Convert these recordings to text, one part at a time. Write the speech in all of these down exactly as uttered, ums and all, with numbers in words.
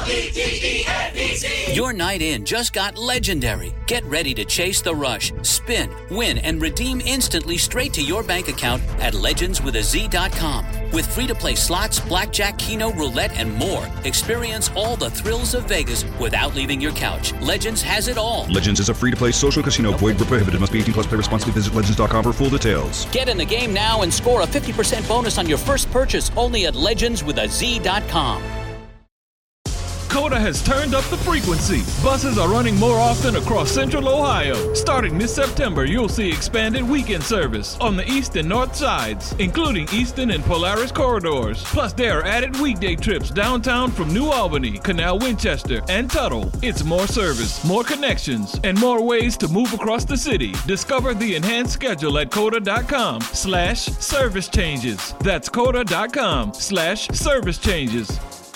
Your night in just got legendary. Get ready to chase the rush, spin, win, and redeem instantly straight to your bank account at legends with a z dot com. With free-to-play slots, blackjack, keno, roulette, and more, experience all the thrills of Vegas without leaving your couch. Legends has it all. Legends is a free-to-play social casino. Void where prohibited. Must be eighteen plus. Play responsibly. Visit legends dot com for full details. Get in the game now and score a fifty percent bonus on your first purchase only at legends with a z dot com. Coda has turned up the frequency. Buses are running more often across central Ohio. Starting this September, you'll see expanded weekend service on the east and north sides, including Easton and Polaris corridors. Plus, there are added weekday trips downtown from New Albany, Canal Winchester, and Tuttle. It's more service, more connections, and more ways to move across the city. Discover the enhanced schedule at coda.com slash service changes. That's coda.com slash service changes.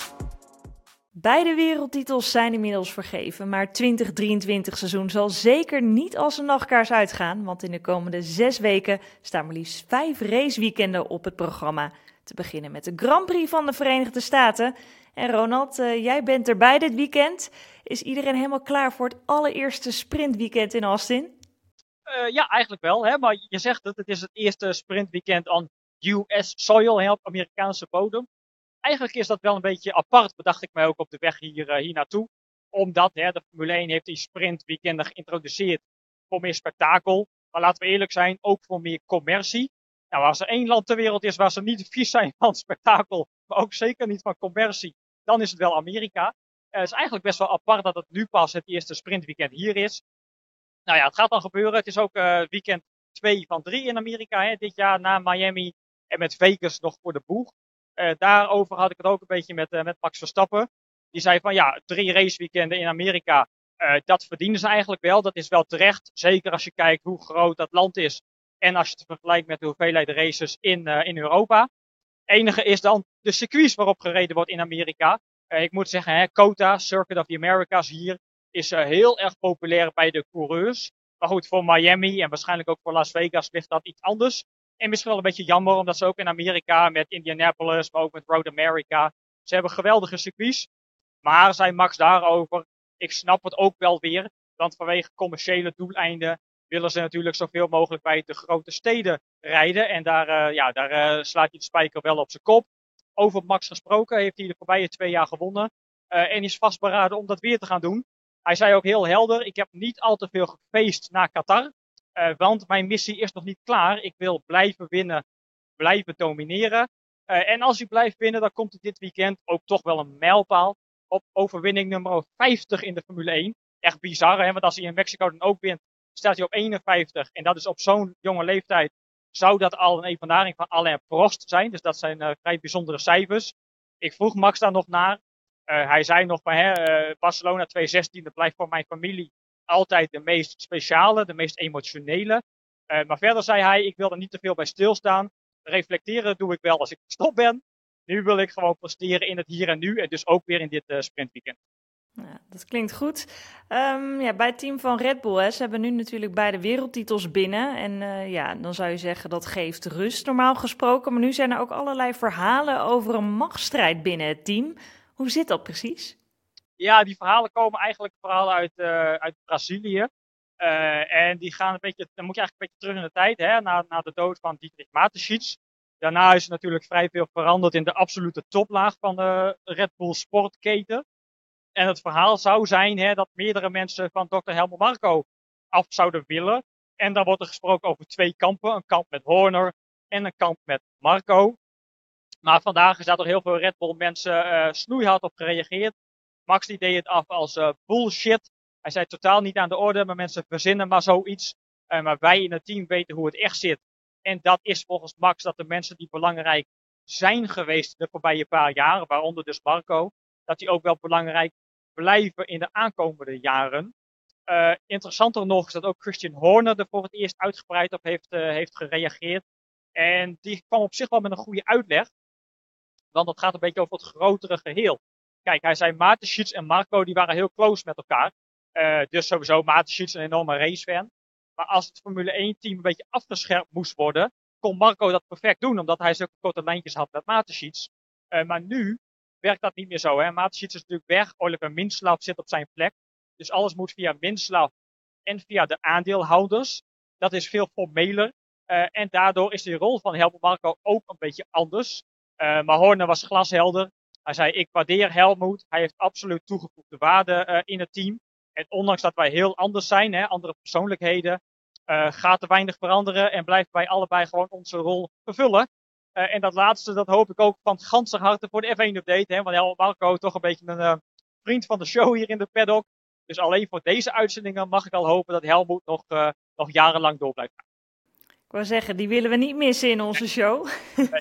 Beide wereldtitels zijn inmiddels vergeven, maar twintig drieëntwintig seizoen zal zeker niet als een nachtkaars uitgaan, want in de komende zes weken staan maar liefst vijf raceweekenden op het programma. Te beginnen met de Grand Prix van de Verenigde Staten. En Ronald, uh, jij bent erbij dit weekend. Is iedereen helemaal klaar voor het allereerste sprintweekend in Austin? Uh, ja, eigenlijk wel, hè? Maar je zegt het, het is het eerste sprintweekend on U S soil, hè, op Amerikaanse bodem. Eigenlijk is dat wel een beetje apart, bedacht ik mij ook op de weg hier, uh, hier naartoe. Omdat hè, de Formule één heeft die sprintweekenden geïntroduceerd voor meer spektakel. Maar laten we eerlijk zijn, ook voor meer commercie. Nou, als er één land ter wereld is waar ze niet vies zijn van spektakel, maar ook zeker niet van commercie, dan is het wel Amerika. Uh, het is eigenlijk best wel apart dat het nu pas het eerste sprintweekend hier is. Nou ja, het gaat dan gebeuren. Het is ook uh, weekend twee van drie in Amerika hè, dit jaar na Miami en met Vegas nog voor de boeg. Uh, daarover had ik het ook een beetje met, uh, met Max Verstappen. Die zei van ja, drie raceweekenden in Amerika, uh, dat verdienen ze eigenlijk wel. Dat is wel terecht, zeker als je kijkt hoe groot dat land is. En als je het vergelijkt met de hoeveelheid races in, uh, in Europa. Enige is dan de circuits waarop gereden wordt in Amerika. Uh, ik moet zeggen, hè, COTA, Circuit of the Americas hier, is uh, heel erg populair bij de coureurs. Maar goed, voor Miami en waarschijnlijk ook voor Las Vegas ligt dat iets anders. En misschien wel een beetje jammer, omdat ze ook in Amerika met Indianapolis, maar ook met Road America, ze hebben geweldige circuits. Maar, zei Max daarover, ik snap het ook wel weer, want vanwege commerciële doeleinden willen ze natuurlijk zoveel mogelijk bij de grote steden rijden. En daar, uh, ja, daar uh, slaat hij de spijker wel op zijn kop. Over Max gesproken heeft hij de voorbije twee jaar gewonnen uh, en is vastberaden om dat weer te gaan doen. Hij zei ook heel helder, ik heb niet al te veel gefeest naar Qatar. Uh, want mijn missie is nog niet klaar. Ik wil blijven winnen, blijven domineren. Uh, en als hij blijft winnen, dan komt het dit weekend ook toch wel een mijlpaal. Op overwinning nummer vijftig in de Formule één. Echt bizar, hè? Want als hij in Mexico dan ook wint, staat hij op eenenvijftig. En dat is op zo'n jonge leeftijd, zou dat al een evenaring van Alain Prost zijn. Dus dat zijn uh, vrij bijzondere cijfers. Ik vroeg Max daar nog naar. Uh, hij zei nog van, hè, uh, Barcelona tweeduizend zestien, dat blijft voor mijn familie altijd de meest speciale, de meest emotionele. Uh, maar verder zei hij, ik wil er niet te veel bij stilstaan. Reflecteren doe ik wel als ik gestopt ben. Nu wil ik gewoon presteren in het hier en nu. En dus ook weer in dit uh, sprintweekend. Ja, dat klinkt goed. Um, ja, bij het team van Red Bull, hè, ze hebben nu natuurlijk beide wereldtitels binnen. En uh, ja, dan zou je zeggen dat geeft rust normaal gesproken. Maar nu zijn er ook allerlei verhalen over een machtsstrijd binnen het team. Hoe zit dat precies? Ja, die verhalen komen eigenlijk vooral uit, uh, uit Brazilië. Uh, en die gaan een beetje, dan moet je eigenlijk een beetje terug in de tijd, hè, na, na de dood van Dietrich Mateschitz. Daarna is er natuurlijk vrij veel veranderd in de absolute toplaag van de Red Bull sportketen. En het verhaal zou zijn hè, dat meerdere mensen van dokter Helmut Marko af zouden willen. En dan wordt er gesproken over twee kampen. Een kamp met Horner en een kamp met Marko. Maar vandaag is daar toch heel veel Red Bull mensen uh, snoeihard op gereageerd. Max die deed het af als uh, bullshit. Hij zei totaal niet aan de orde, maar mensen verzinnen maar zoiets. Uh, maar wij in het team weten hoe het echt zit. En dat is volgens Max dat de mensen die belangrijk zijn geweest de voorbije paar jaren, waaronder dus Marko, dat die ook wel belangrijk blijven in de aankomende jaren. Uh, interessanter nog is dat ook Christian Horner er voor het eerst uitgebreid op heeft, uh, heeft gereageerd. En die kwam op zich wel met een goede uitleg. Want dat gaat een beetje over het grotere geheel. Kijk, hij zei Mateschitz en Marko die waren heel close met elkaar. Uh, dus sowieso Mateschitz een enorme racefan. Maar als het Formule één team een beetje afgescherpt moest worden, kon Marko dat perfect doen. Omdat hij zulke korte lijntjes had met Mateschitz. Uh, maar nu werkt dat niet meer zo. Hè? Mateschitz is natuurlijk weg. Oliver Minslav zit op zijn plek. Dus alles moet via Minslav en via de aandeelhouders. Dat is veel formeler. Uh, en daardoor is die rol van Helmut Marko ook een beetje anders. Uh, maar Horner was glashelder. Hij zei, ik waardeer Helmut. Hij heeft absoluut toegevoegde waarde uh, in het team. En ondanks dat wij heel anders zijn, hè, andere persoonlijkheden, uh, gaat er weinig veranderen en blijven wij allebei gewoon onze rol vervullen. Uh, en dat laatste, dat hoop ik ook van het ganse harte voor de F één update. Hè, want Helmut Marko toch een beetje een uh, vriend van de show hier in de paddock. Dus alleen voor deze uitzendingen mag ik al hopen dat Helmut nog, uh, nog jarenlang door blijft gaan. Ik wou zeggen, die willen we niet missen in onze show.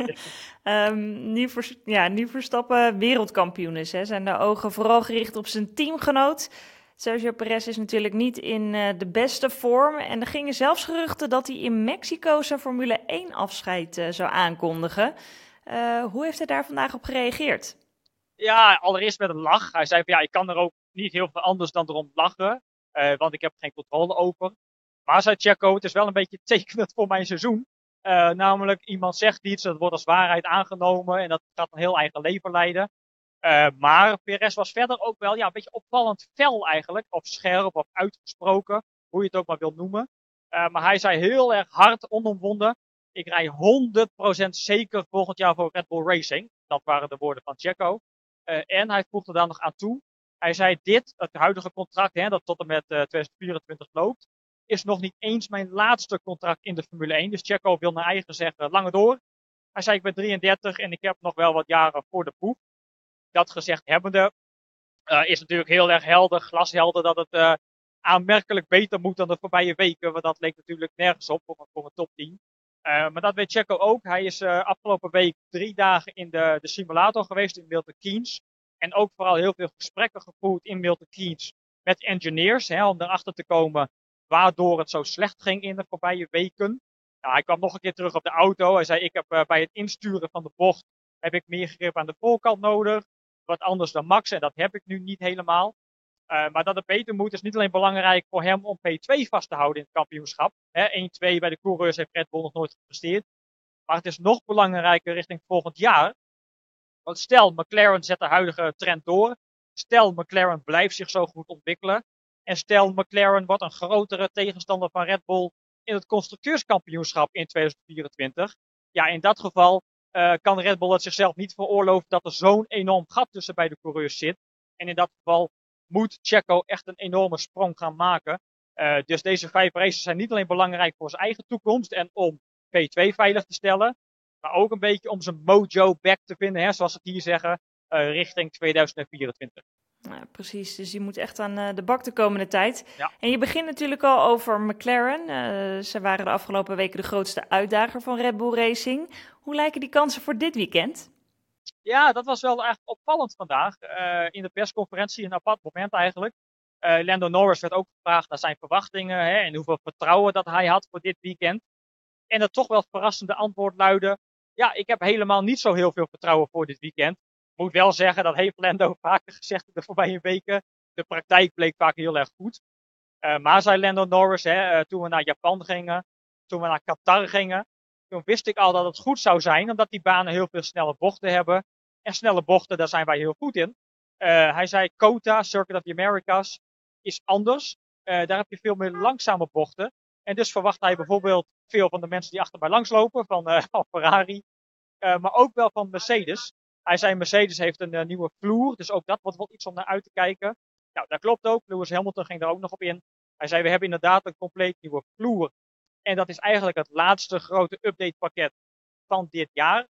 um, nu, voor, ja, nu Verstappen wereldkampioen is, hè, zijn de ogen vooral gericht op zijn teamgenoot. Sergio Perez is natuurlijk niet in uh, de beste vorm. En er gingen zelfs geruchten dat hij in Mexico zijn Formule één afscheid uh, zou aankondigen. Uh, hoe heeft hij daar vandaag op gereageerd? Ja, allereerst met een lach. Hij zei van ja, ik kan er ook niet heel veel anders dan erom lachen. Uh, want ik heb er geen controle over. Maar zei Checo, het is wel een beetje tekenend voor mijn seizoen. Uh, namelijk, iemand zegt iets, dat wordt als waarheid aangenomen. En dat gaat een heel eigen leven leiden. Uh, maar Perez was verder ook wel ja, een beetje opvallend fel eigenlijk. Of scherp of uitgesproken. Hoe je het ook maar wilt noemen. Uh, maar hij zei heel erg hard, onomwonden. Ik rij honderd procent zeker volgend jaar voor Red Bull Racing. Dat waren de woorden van Checo. Uh, en hij voegde daar nog aan toe. Hij zei dit, het huidige contract hè, dat tot en met uh, tweeduizend vierentwintig loopt. Is nog niet eens mijn laatste contract in de Formule één. Dus Checo wil naar eigen zeggen langer door. Hij zei ik ben drieëndertig en ik heb nog wel wat jaren voor de boeg. Dat gezegd hebbende uh, is natuurlijk heel erg helder, glashelder dat het uh, aanmerkelijk beter moet dan de voorbije weken. Want dat leek natuurlijk nergens op voor, voor een topteam. Uh, maar dat weet Checo ook. Hij is uh, afgelopen week drie dagen in de, de simulator geweest in Milton Keynes. En ook vooral heel veel gesprekken gevoerd in Milton Keynes met engineers. Hè, om erachter te komen waardoor het zo slecht ging in de voorbije weken. Nou, hij kwam nog een keer terug op de auto. Hij zei ik heb uh, bij het insturen van de bocht heb ik meer grip aan de voorkant nodig. Wat anders dan Max en dat heb ik nu niet helemaal. Uh, maar dat het beter moet is niet alleen belangrijk voor hem om P twee vast te houden in het kampioenschap. één twee bij de coureurs heeft Red Bull nog nooit gepresteerd. Maar het is nog belangrijker richting volgend jaar. Want stel McLaren zet de huidige trend door. Stel McLaren blijft zich zo goed ontwikkelen. En stel McLaren wordt een grotere tegenstander van Red Bull in het constructeurskampioenschap in tweeduizend vierentwintig. Ja, in dat geval uh, kan Red Bull het zichzelf niet veroorloven dat er zo'n enorm gat tussen beide coureurs zit. En in dat geval moet Checo echt een enorme sprong gaan maken. Uh, dus deze vijf races zijn niet alleen belangrijk voor zijn eigen toekomst en om P twee veilig te stellen. Maar ook een beetje om zijn mojo back te vinden, hè, zoals ze het hier zeggen, uh, richting tweeduizend vierentwintig. Ja, precies, dus je moet echt aan uh, de bak de komende tijd. Ja. En je begint natuurlijk al over McLaren. Uh, ze waren de afgelopen weken de grootste uitdager van Red Bull Racing. Hoe lijken die kansen voor dit weekend? Ja, dat was wel echt opvallend vandaag. Uh, in de persconferentie, een apart moment eigenlijk. Uh, Lando Norris werd ook gevraagd naar zijn verwachtingen hè, en hoeveel vertrouwen dat hij had voor dit weekend. En het toch wel verrassende antwoord luidde: ja, ik heb helemaal niet zo heel veel vertrouwen voor dit weekend. Ik moet wel zeggen, dat heeft Lando vaker gezegd in de voorbije weken. De praktijk bleek vaak heel erg goed. Uh, maar zei Lando Norris, hè, uh, toen we naar Japan gingen, toen we naar Qatar gingen, toen wist ik al dat het goed zou zijn, omdat die banen heel veel snelle bochten hebben. En snelle bochten, daar zijn wij heel goed in. Uh, hij zei, COTA, Circuit of the Americas, is anders. Uh, daar heb je veel meer langzame bochten. En dus verwacht hij bijvoorbeeld veel van de mensen die achter mij langslopen, van, uh, van Ferrari, uh, maar ook wel van Mercedes. Hij zei, Mercedes heeft een uh, nieuwe vloer, dus ook dat wordt wel iets om naar uit te kijken. Nou, dat klopt ook. Lewis Hamilton ging daar ook nog op in. Hij zei, we hebben inderdaad een compleet nieuwe vloer. En dat is eigenlijk het laatste grote updatepakket van dit jaar.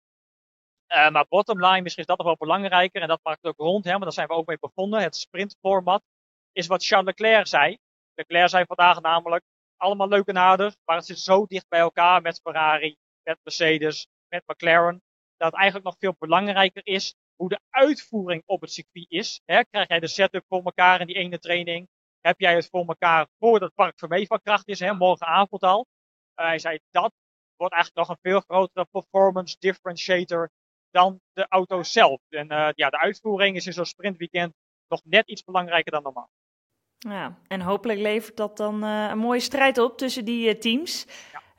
Uh, maar bottom line, misschien is dat nog wel belangrijker. En dat maakt het ook rond, hè, maar daar zijn we ook mee begonnen. Het sprintformat is wat Charles Leclerc zei. Leclerc zei vandaag namelijk, allemaal leuk en aardig, maar het zit zo dicht bij elkaar met Ferrari, met Mercedes, met McLaren, dat het eigenlijk nog veel belangrijker is hoe de uitvoering op het circuit is. Hè, krijg jij de setup voor elkaar in die ene training? Heb jij het voor elkaar voordat het park Vermee van kracht is, hè, morgenavond al? Uh, hij zei, dat wordt eigenlijk nog een veel grotere performance differentiator dan de auto zelf. En uh, ja, de uitvoering is in zo'n sprintweekend nog net iets belangrijker dan normaal. Ja, en hopelijk levert dat dan uh, een mooie strijd op tussen die uh, teams.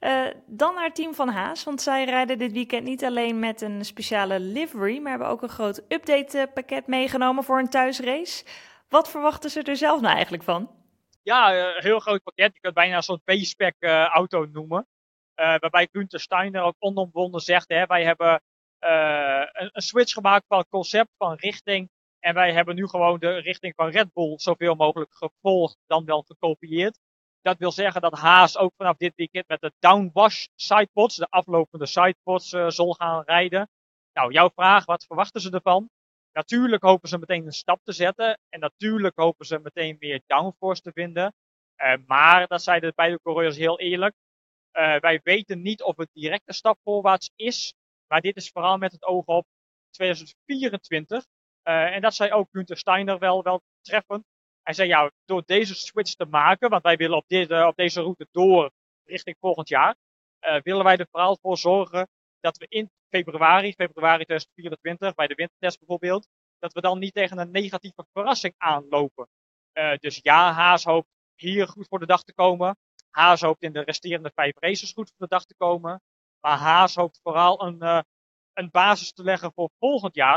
Uh, dan naar het team van Haas, want zij rijden dit weekend niet alleen met een speciale livery, maar hebben ook een groot update-pakket meegenomen voor een thuisrace. Wat verwachten ze er zelf nou eigenlijk van? Ja, een heel groot pakket. Je kunt bijna een soort B-spec uh, auto noemen. Uh, waarbij Günther Steiner ook onomwonden zegt, hè, wij hebben uh, een, een switch gemaakt van concept, van richting. En wij hebben nu gewoon de richting van Red Bull zoveel mogelijk gevolgd dan wel gekopieerd. Dat wil zeggen dat Haas ook vanaf dit weekend met de downwash sidepods, de aflopende sidepods, uh, zal gaan rijden. Nou, jouw vraag, wat verwachten ze ervan? Natuurlijk hopen ze meteen een stap te zetten. En natuurlijk hopen ze meteen meer downforce te vinden. Uh, maar, dat zeiden beide coureurs heel eerlijk. Uh, wij weten niet of het direct een stap voorwaarts is. Maar dit is vooral met het oog op tweeduizend vierentwintig. Uh, en dat zei ook Günther Steiner wel, wel treffend. Hij zei, ja, door deze switch te maken, want wij willen op, dit, uh, op deze route door richting volgend jaar, uh, willen wij er vooral voor zorgen dat we in februari, februari tweeduizend vierentwintig, bij de wintertest bijvoorbeeld, dat we dan niet tegen een negatieve verrassing aanlopen. Uh, dus ja, Haas hoopt hier goed voor de dag te komen. Haas hoopt in de resterende vijf races goed voor de dag te komen. Maar Haas hoopt vooral een, uh, een basis te leggen voor volgend jaar.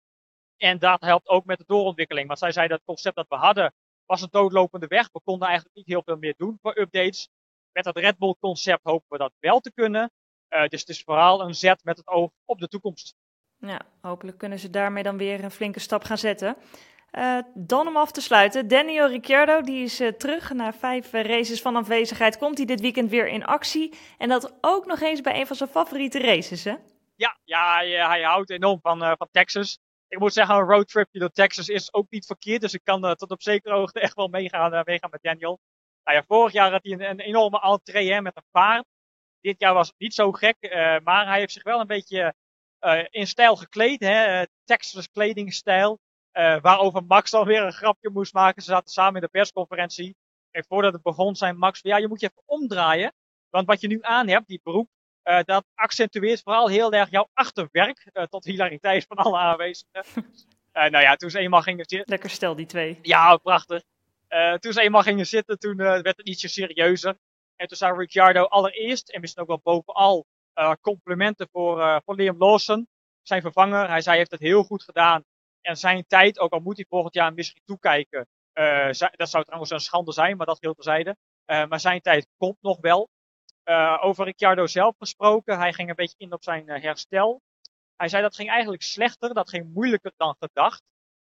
En dat helpt ook met de doorontwikkeling. Want zij zei dat het concept dat we hadden was een doodlopende weg. We konden eigenlijk niet heel veel meer doen voor updates. Met het Red Bull concept hopen we dat wel te kunnen. Uh, dus het is vooral een zet met het oog op de toekomst. Ja, hopelijk kunnen ze daarmee dan weer een flinke stap gaan zetten. Uh, dan om af te sluiten, Daniel Ricciardo, die is uh, terug. Na vijf uh, races van afwezigheid komt hij dit weekend weer in actie. En dat ook nog eens bij een van zijn favoriete races, hè? Ja, ja hij, hij houdt enorm van, uh, van Texas. Ik moet zeggen, een roadtripje door Texas is ook niet verkeerd. Dus ik kan uh, tot op zekere hoogte echt wel meegaan, uh, meegaan met Daniel. Nou ja, vorig jaar had hij een, een enorme entree hè, met een paard. Dit jaar was het niet zo gek, uh, maar hij heeft zich wel een beetje uh, in stijl gekleed. Hè? Uh, Texas kledingstijl. Uh, waarover Max dan weer een grapje moest maken. Ze zaten samen in de persconferentie. En voordat het begon zei Max, ja, je moet je even omdraaien. Want wat je nu aan hebt, die broek, uh, dat accentueert vooral heel erg jouw achterwerk. Uh, tot hilariteit van alle aanwezigen. uh, nou ja, toen ze eenmaal gingen zitten. Lekker stel, die twee. Ja, prachtig. Uh, toen ze eenmaal gingen zitten, toen uh, werd het ietsje serieuzer. En toen zei Ricciardo allereerst, en misschien ook wel bovenal, uh, complimenten voor, uh, voor Liam Lawson, zijn vervanger. Hij zei, hij heeft het heel goed gedaan. En zijn tijd, ook al moet hij volgend jaar misschien toekijken, uh, dat zou trouwens een schande zijn, maar dat heel terzijde. Uh, maar zijn tijd komt nog wel. Uh, over Ricciardo zelf gesproken, hij ging een beetje in op zijn uh, herstel. Hij zei dat ging eigenlijk slechter, dat ging moeilijker dan gedacht.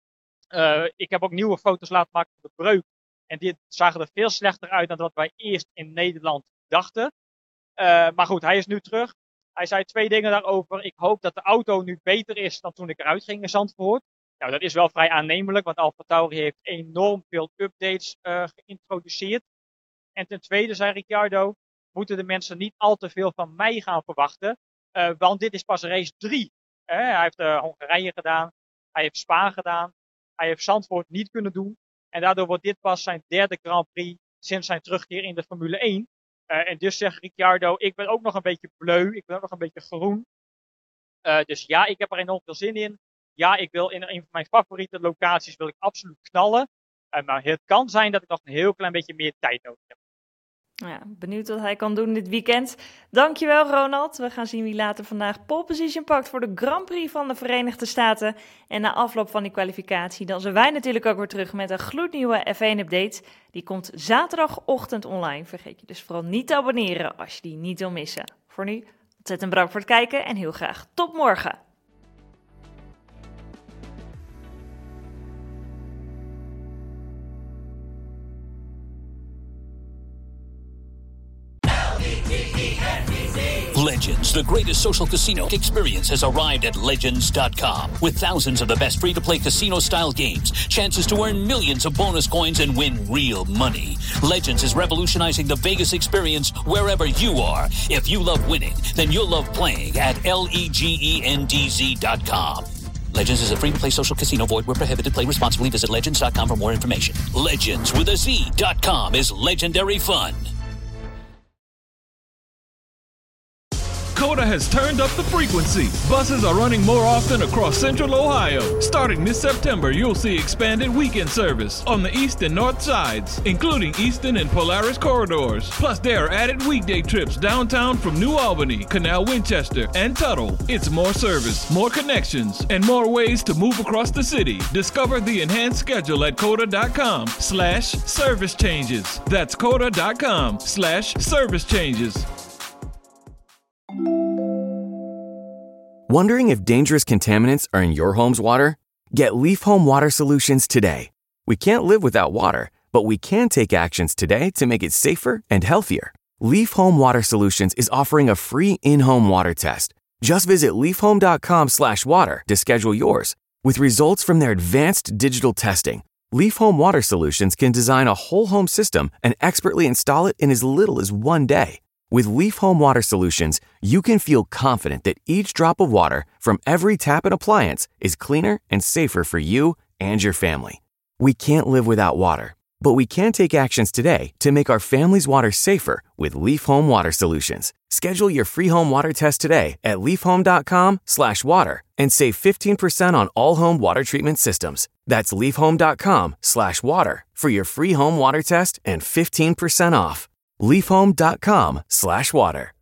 Uh, ik heb ook nieuwe foto's laten maken van de breuk. En die zagen er veel slechter uit dan wat wij eerst in Nederland dachten. Uh, maar goed, hij is nu terug. Hij zei twee dingen daarover. Ik hoop dat de auto nu beter is dan toen ik eruit ging in Zandvoort. Nou, dat is wel vrij aannemelijk, want AlphaTauri heeft enorm veel updates uh, geïntroduceerd. En ten tweede, zei Ricciardo, moeten de mensen niet al te veel van mij gaan verwachten. Uh, want dit is pas race drie. Uh, hij heeft uh, Hongarije gedaan, hij heeft Spa gedaan, hij heeft Zandvoort niet kunnen doen. En daardoor wordt dit pas zijn derde Grand Prix sinds zijn terugkeer in de Formule één. Uh, en dus zegt Ricciardo, ik ben ook nog een beetje bleu, ik ben ook nog een beetje groen. Uh, dus ja, ik heb er enorm veel zin in. Ja, ik wil in een van mijn favoriete locaties wil ik absoluut knallen. Uh, maar het kan zijn dat ik nog een heel klein beetje meer tijd nodig heb. Ja, benieuwd wat hij kan doen dit weekend. Dankjewel, Ronald. We gaan zien wie later vandaag pole position pakt voor de Grand Prix van de Verenigde Staten. En na afloop van die kwalificatie dan zijn wij natuurlijk ook weer terug met een gloednieuwe F één update. Die komt zaterdagochtend online. Vergeet je dus vooral niet te abonneren als je die niet wil missen. Voor nu, ontzettend bedankt voor het kijken en heel graag tot morgen. Legends, the greatest social casino experience, has arrived at Legends dot com. With thousands of the best free-to-play casino-style games, chances to earn millions of bonus coins and win real money. Legends is revolutionizing the Vegas experience wherever you are. If you love winning, then you'll love playing at Legends dot com. Legends is a free-to-play social casino. Void where prohibited. Play responsibly. Visit Legends dot com for more information. Legends with a Z dot com is legendary fun. Coda has turned up the frequency. Buses are running more often across central Ohio. Starting this September, you'll see expanded weekend service on the east and north sides, including Eastern and Polaris corridors. Plus, there are added weekday trips downtown from New Albany, Canal Winchester, and Tuttle. It's more service, more connections, and more ways to move across the city. Discover the enhanced schedule at coda.com slash service changes. That's coda.com slash service changes. Wondering if dangerous contaminants are in your home's water? Get Leaf Home Water Solutions today. We can't live without water, but we can take actions today to make it safer and healthier. Leaf Home Water Solutions is offering a free in-home water test. Just visit leafhome.com slash water to schedule yours. With results from their advanced digital testing, Leaf Home Water Solutions can design a whole home system and expertly install it in as little as one day. With Leaf Home Water Solutions, you can feel confident that each drop of water from every tap and appliance is cleaner and safer for you and your family. We can't live without water, but we can take actions today to make our family's water safer with Leaf Home Water Solutions. Schedule your free home water test today at leafhome.com slash water and save fifteen percent on all home water treatment systems. That's leafhome.com slash water for your free home water test and fifteen percent off. leafhome.com slash water.